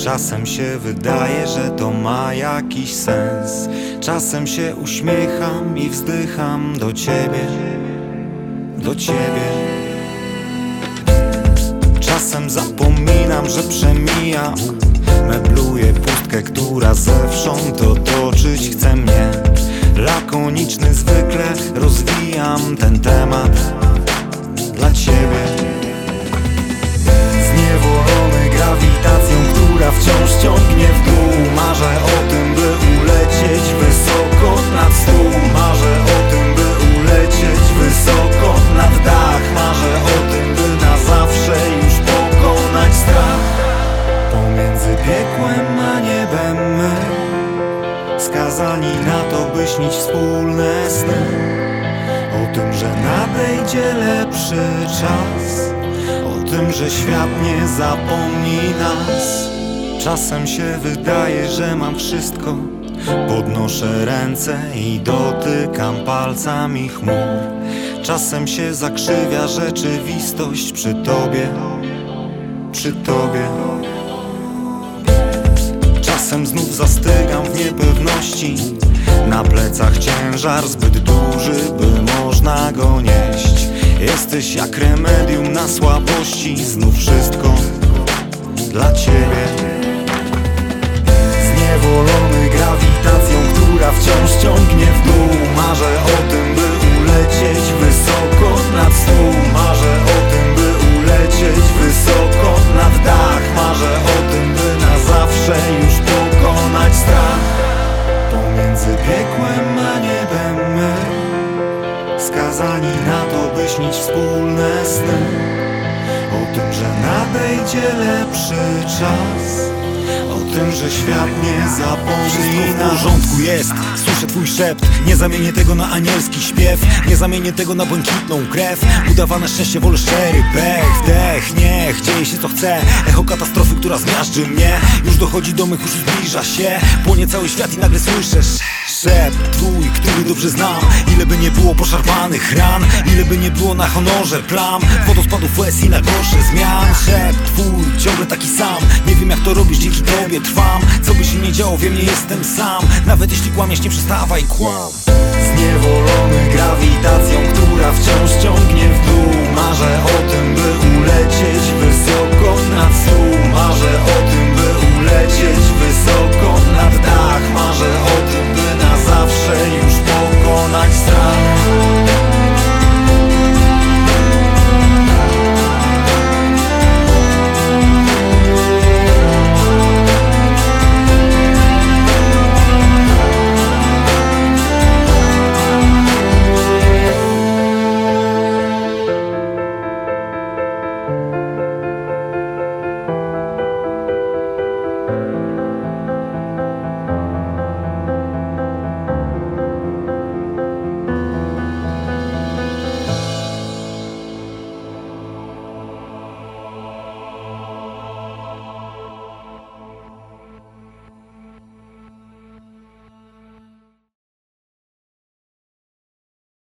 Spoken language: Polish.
Czasem się wydaje, że to ma jakiś sens. Czasem się uśmiecham i wzdycham do ciebie, do ciebie. Czasem zapominam, że przemijam. Mebluję pustkę, która zewsząd otoczyć chce mnie. Lakoniczny zwykle rozwijam ten temat dla ciebie. Zniewolony grawitacją, która wciąż ciągnie w dół. Marzę o tym, by ulecieć wysoko nad stół. Marzę o tym, by ulecieć wysoko nad dach. Marzę o tym, by na zawsze już pokonać strach. Pomiędzy piekłem a niebem my, skazani na to, by śnić wspólne sny. O tym, że nadejdzie lepszy czas. O tym, że świat nie zapomni nas. Czasem się wydaje, że mam wszystko. Podnoszę ręce i dotykam palcami chmur. Czasem się zakrzywia rzeczywistość przy tobie, przy tobie. Czasem znów zastygam w niepewności. Na plecach ciężar zbyt duży, by można go nieść. Jesteś jak remedium na słabości. Znów wszystko dla ciebie. Zniewolony grawitacją, która wciąż ciągnie w dół. Marzę o tym, by ulecieć wysoko nad stół. Marzę o tym, by ulecieć wysoko nad dach. Marzę o tym, by na zawsze już pokonać strach. Pomiędzy piekłem a niebem my, skazani na to, by śnić wspólne sny. O tym, że nadejdzie lepszy czas. O tym, że świat nie zapomni nas. W porządku jest, słyszę twój szept. Nie zamienię tego na anielski śpiew. Nie zamienię tego na błękitną krew. Udawane szczęście, wolę szczery pech. Wdech, niech dzieje się co chce. Echo katastrofy, która zmiażdży mnie. Już dochodzi do mych uszu, zbliża się. Płonie cały świat i nagle słyszę szept twój, który dobrze znam. Ile by nie było poszarpanych ran, ile by nie było na honorze plam, wodospadów łez i na gorsze zmian. Szept twój, ciągle taki sam. Nie wiem jak to robisz, dzięki tobie trwam. Co by się nie działo, wiem, nie jestem sam. Nawet jeśli kłamiesz, nie przestawaj, kłam. Zniewolony grawitacją, która wciąż ciągnie w dół. Marzę o tym, by ulecieć wysoko nad stół. Marzę o tym,